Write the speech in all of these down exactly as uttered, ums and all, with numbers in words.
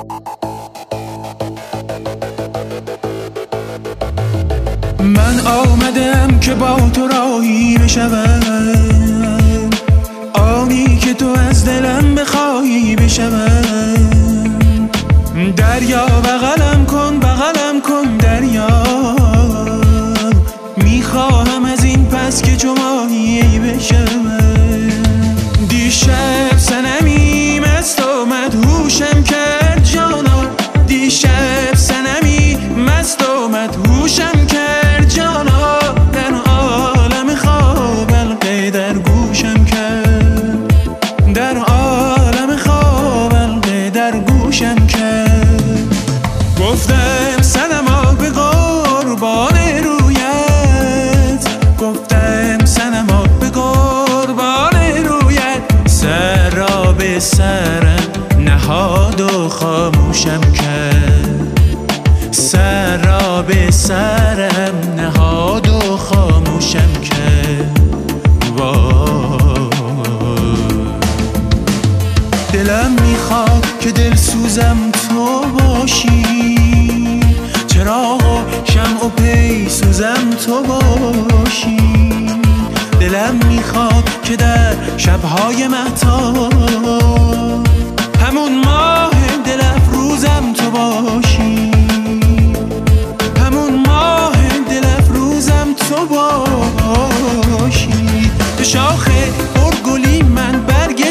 من آمدم که با تو راهی بشوم، آنی که تو از دلم بخواهی بشوم. دریا بغلم کن بغلم کن دریا، میخواهم از این پس که چو ماهی بشوم. دیشب صنمی مست و مدهوشم کرد جانا، دیشب صنمی مست و مدهوشم کرد جانا. در عالم خواب حلقه در گوشم کرد، در عالم خواب حلقه در گوشم کرد. گفتم صنما به قربان رویت، گفتم صنما به قربان رویت. سر را به سرم نهاد و خاموشم کرد، سر را به سرم نهاد و خاموشم کرد. دلم میخواد که دل سوزم تو باشی، چراغ و شمع و پی سوزم تو باشی. دلم میخواد که در شبهای مهتاب همون ماه دل افروزم تو باشی، همون ماه دل افروزم تو باشی. تو شاخ پرگلی من برگ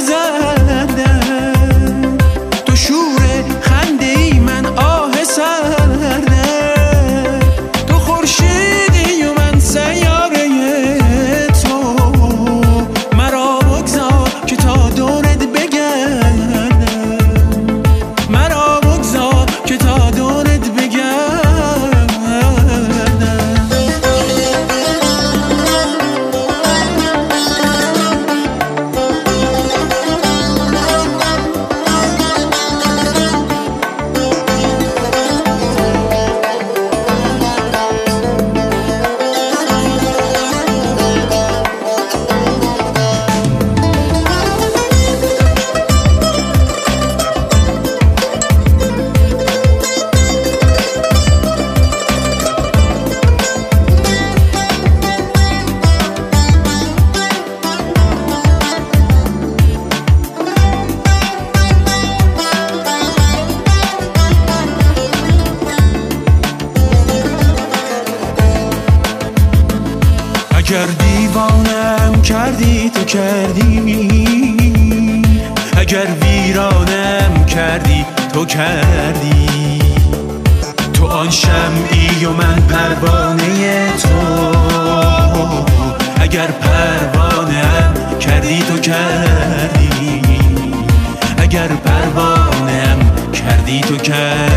زدم، تو شور خنده ای من آه سردم. تو خورشیدی و من سیاره تو، مرا بگذار که تا دورت بگردم، مرا بگذار که تا دورت بگردم. اگر دیوانم کردی تو کردی، اگر ویرانم کردی تو کردی. تو آن شمعی و من پروانه تو، اگر پروانه‌ام کردی تو کردی، اگر پروانه‌ام کردی تو کردی.